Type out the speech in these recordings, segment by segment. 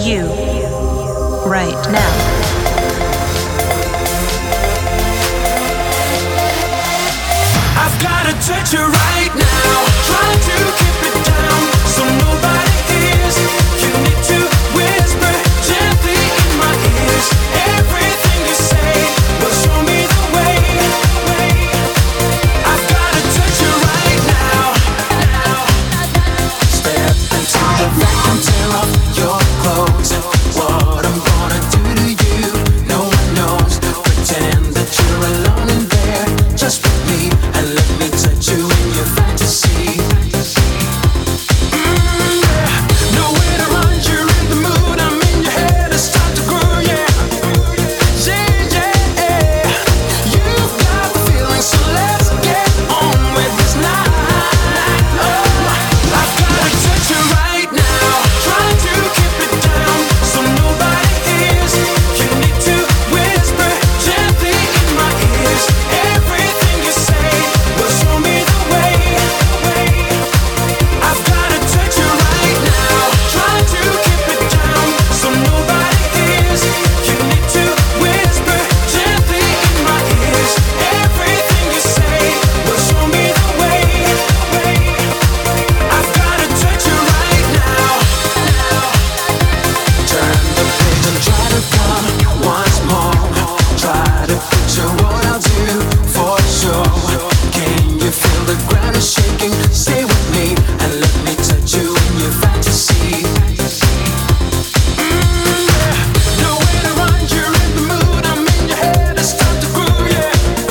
you right now. I've gotta touch you right now. Try to keep it down so nobody hears. You need to whisper gently in my ears. Everything you say will show me the way. I've gotta touch you right now. Step into the vacuum, tear off your clothes. What I'm gonna do to you, no one knows. Pretend that you're alone in there, just with me, and let me touch you in your fantasy. Yeah. Nowhere to run, you're in the mood. I'm in your head, it's time to groove, yeah. Yeah. You've got the feeling, so let's get on with this night. Oh, I've gotta touch you right now. Try to keep it down so nobody hears. You need to whisper gently in my ears. Everything you say will show me the way. I've gotta touch you right now. Try to keep it down so nobody hears. You need to whisper gently in my ears. Everything you say will show me the way. I've gotta touch you right now. Turn the page and try to come once more. Try to picture what I'll do for sure. Can you feel the ground is shaking? Stay with me and let me touch you in your fantasy. Nowhere to run, you're in the mood. I'm in your head, it's time to groove, yeah.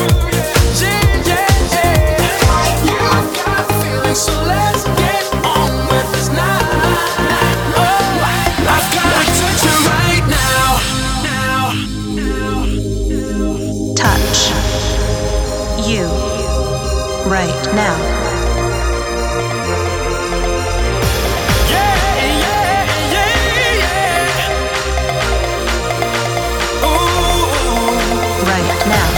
You've got the feeling, so let's get on with this night. Oh, I've gotta touch you right now. Touch you right now. Right now.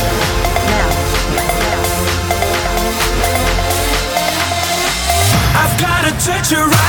I've gotta touch you right